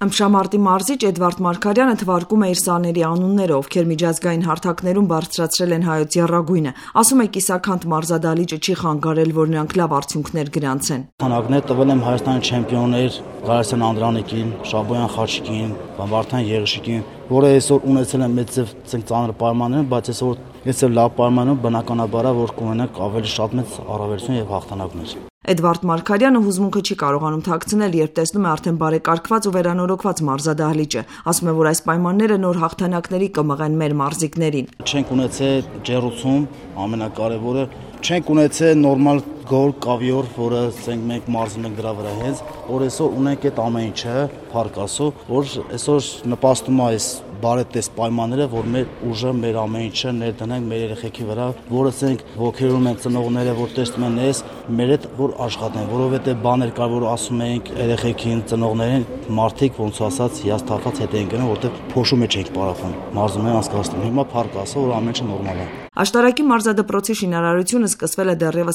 Ըմբշամարտի մարզիչ Էդվարդ Մարգարյանը թվարկում է իր սաների անունները, ովքեր միջազգային հարթակներում բարձրացրել են հայոց եռագույնը։ Ասում է կիսաքանդ մարզադահլիճը չի խանգարել, որ նրանք լավ արդյունքներ գրանցեն։ Քանակներ տվել եմ Հայաստանի չեմպիոններ Ղարասյան Անդրանիկին, Շաբոյան Խաչիկին, Վարդան Եղիշիկին, որը այսօր ունեցել են մեծ ծանր պայմաններ, բայց այսօր լավ պայմաններում բնականաբար է, որ կունենանք ավելի շատ մեծ առավելություն եւ հաղթանակներ։ Էդվարդ Մարգարյանը հուզմունքը չի կարողանում թաքցնել, երբ տեսնում է արդեն բարեկարգված ու վերանորոգված մարզադահլիճը։ Ասում է, որ այս պայմանները նոր հաղթանակների կմղեն մեր մարզիկներին։ Չենք ունեցել ջեռուցում, ամենակարևորը, չենք ունեցել նորմալ գոլ կավիոր, որը մենք մարզում ենք դրա վրա հենց, որ այսօր ունենք այդ ամեն ինչը, փառք Աստծո, որ այսօր նպաստում է այս բարետես պայմանները, որ մեր ուժը, մեր ամեն ինչը ներդնենք մեր երեխեքի վրա, որը ցենք ոգերում են ծնողները, որ տեսնում են ես, մեր հետ որ աշխատեն, որովհետև բաներ կար, որ ասում ենք երեխեքին, ծնողներին, մարդիկ ոնց ասած հիասթափած հետ են գնում, որովհետև փոշու մեջ ենք պարապում, մարզում են անցկացնում։ Հիմա փառք Աստծո, որ ամեն ինչը նորմալ է։ Աշտարակի մարզադպրոցի շինարարությունը սկսվել է դեռևս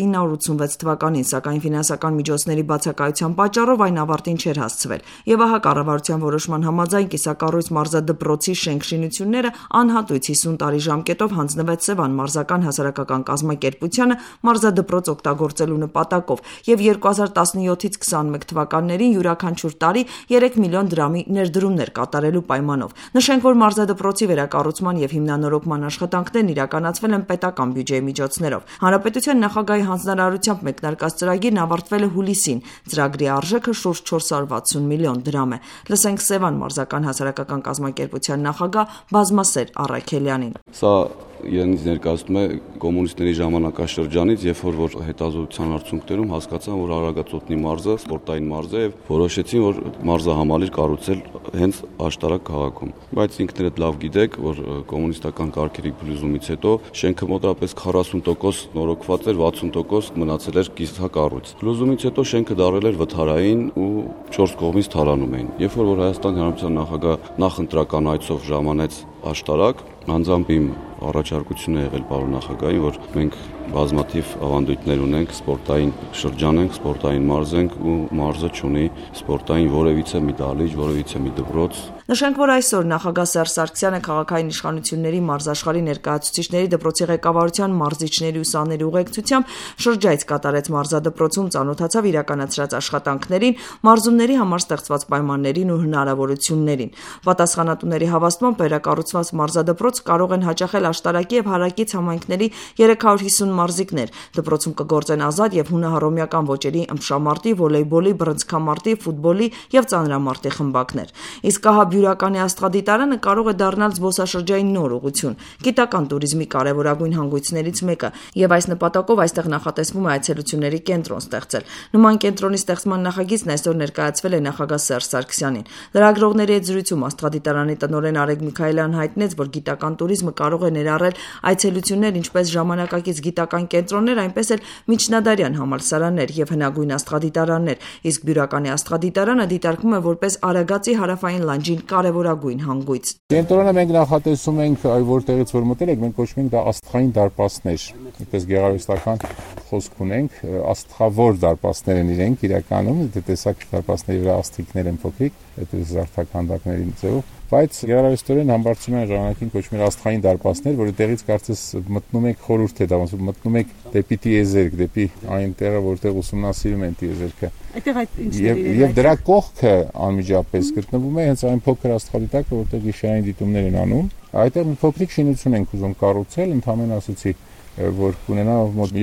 1986 թվականին, սակայն ֆինանսական միջոցների բացակայության պատճառով այն ավարտին չէր հասցվել։ Եվ ահա կառավարության որոշման համաձայն կիսակառույց մարզադպրոցի շենք-շինությունները անհատույց 50 տարի ժամկետով հանձնվեց Սևան մարզական հասարակական կազմակերպությանը մարզադպրոց օգտագործելու նպատակով եւ 2017-ից 21 թվականներին յուրաքանչյուր տարի 3 միլիոն դրամի ներդրումներ կատարելու պայմանով։ Նշենք, որ մարզադպրոցի վերակառուցման եւ հիմնանորոգման աշխատանքներն իրականացվել են պետական բյուջեի միջոցներով։ Հանրապետության նախագահի հանձնարարությամբ մեկնարկած ծրագիրն ավարտվել է հուլիսին։ Ծրագրի արժեքը շուրջ 460 միլիոն դրամ է։ Լսենք Սևան մարզական հասարակական կազմակերպության նախագահ Բազմասեր Առաքելյանին։ Սա իրենից ներկայացնում է կոմունիստների ժամանակաշրջանից, երբ որ հետազոտության արդյունքներում հասկացան, որ Արագածոտնի մարզը սպորտային մարզ է եւ որոշեցին, որ մարզահամալիր կառուցել հենց Աշտարակ քաղաքում։ Բայց ինքներդ լավ գիտեք, որ կոմունիստական կարգերի փլուզումից հետո շենքը մոտավորապես 40% նորոգված էր, 60% մնացել էր կիսակառույց։ Փլուզումից հետո շենքը դարձել էր վթարային ու 4 կողմից թարանում էին։ Երբ որ Հայաստանի Հանրապետության նախագահ նախընտրական այցով ժամանեց Աշտարակ, անձամբ իմ առաջարկություն է եղել պարոն նախագահին, որ մենք բազմաթիվ ավանդույթներ ունենք, սպորտային շրջան ենք, սպորտային մարզ ենք ու մարզը ունի սպորտային որևիցե մի դահլիճ, որևիցե մի դպրոց։ Նշենք, որ այսօր նախագահ Սերժ Սարգսյանը քաղաքային իշխանությունների մարզաշխարհի ներկայացուցիչների դպրոցի ղեկավարության մարզիչների ու սաների ուղեկցությամբ շրջայց կատարեց մարզադպրոցում, ծանոթացավ իրականացրած աշխատանքներին, մարզումների համար ստեղծված պայմաններին ու հնարավորություններին։ Պատասխանատուների հավաստմամբ վերակառուցված մարզադպրոց կարող են հաճախել Աշտարակի եւ Հարակից համայնքների 350 մարզիկներ։ Դպրոցում կգործեն ազատ եւ հունահռոմեական ոճերի ըմբշամարտի, վոլեյբոլի, բռնցքամարտի, ֆուտբոլի եւ ծանրամարտի խմբակներ։ Իսկ ահա Բյուրականի աստղադիտարանը կարող է դառնալ զբոսաշրջային նոր ուղղություն, գիտական туриզմի կարևորագույն հանգույցներից մեկը, եւ այս նպատակով այստեղ նախատեսվում է այցելությունների կենտրոն ստեղծել։ Նման կենտրոնի ստեղծման նախագիծն այսօր ներկայացվել է նախագահ Սերժ Սարգսյանին։ Լրագրողների հետ զրույցում աստղադիտարանի տնօրեն Արեգ Միքայելյան հայտնեց, որ գիտական туриզմը կարող է ներառել այցելություններ ինչպես ժամանակակից գիտական կենտրոններ, այնպես էլ միջնադարյան համալսարաններ եւ հնագույն աստղադիտարաններ, իսկ Բյուրականի աստղադիտարանը դիտարկվում է որպես Արագածի հարավային լանջին կարևորագույն հանգույց։ Կենտրոնը մենք նախատեսում ենք, որտեղից որ մտել եք, մենք կոչում ենք դա աստղային դարպասներ։ Այդպես գեղարվեստական խոսք ունենք, աստղավոր դարպասներ են իրենք իրականում, դե տեսակ դարպասների վրա աստղիկներ են փոքրիկ, այդպես զարդաքանդակների ձևով, բայց գեղարվեստորեն համբարձումյան ժամանակին կոչվում էր աստղային դարպասներ, որը տեղից կարծես մտնում եք խորհուրդ է դա, մտնում եք դեպի տիեզերք, դեպի այն տեղը, որտեղ ուսումնասիրում են տիեզերքը։ Այդտեղ այդ ինչն է։ Եվ դրա կողքը անմիջապես գտնվում է հենց այն փոքր աստղադիտակը, որտեղ գիշերային դիտումներ են անում։ Այդտեղ մի փոքրիկ շինություն ենք ուզում կառուցել, ընդհանրապես ասացի, որ կունենա մոտ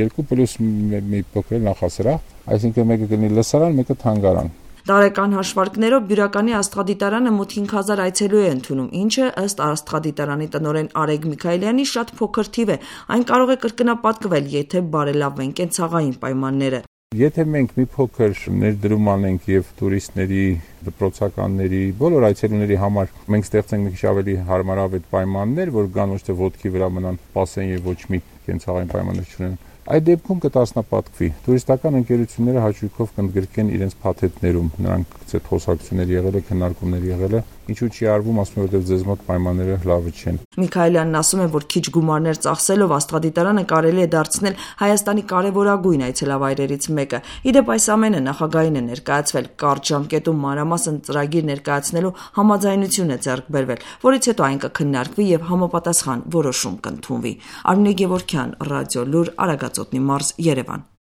2+1 մի փոքր նախասրահ, այսինքն մեկը կլինի լսարան, մեկը թանգարան։ Տարեկան հաշվարկներով Բյուրականի աստղադիտարանը մոտ 5000 այցելու է ընդունում, ինչը ըստ աստղադիտարանի տնօրեն Արեգ Միքայելյանի շատ փոքր թիվ է։ Այն կարող է կրկնապատկվել, եթե բարելավվեն կենցաղային պայմանները։ Եթե մենք մի փոքր ներդրում անենք եւ տուրիստների, դպրոցականների, բոլոր այցելուների համար մենք ստեղծենք մի քիչ ավելի հարմարավետ պայմաններ, որ գան ոչ թե ոտքի վրա մնան, սպասեն եւ ոչ մի կենցաղային պայմաններ չունեն, Այդ դեպքում կտասնապատկվի։ Տուրիստական ընկերությունները հաճույքով կընդգրկեն իրենց փաթեթներում, նրանք այդ խոսակցություններ եղել է, քննարկումներ եղել է, ինչու՞ չի արվում, ասում են, որովհետև ձեզ մոտ պայմանները լավը չեն։ Միքայելյանն ասում է, որ քիչ գումարներ ծախսելով Աստղադիտարանը կարելի է դարձնել Հայաստանի կարևորագույն այցելավայրերից մեկը։ Իդեպ այս ամենը նախագահին է ներկայացվել կարճ ժամկետում մանրամասն ծրագիր ներկայացնելու համաձայնություն է ձեռք բերվել, որից հետո այն կքննարկվի եւ համապատասխան որոշում կընդունվի։ Արմինե Գևորգյան, Ռադիոլուր, Արագածոտնի մարզ, Երևան։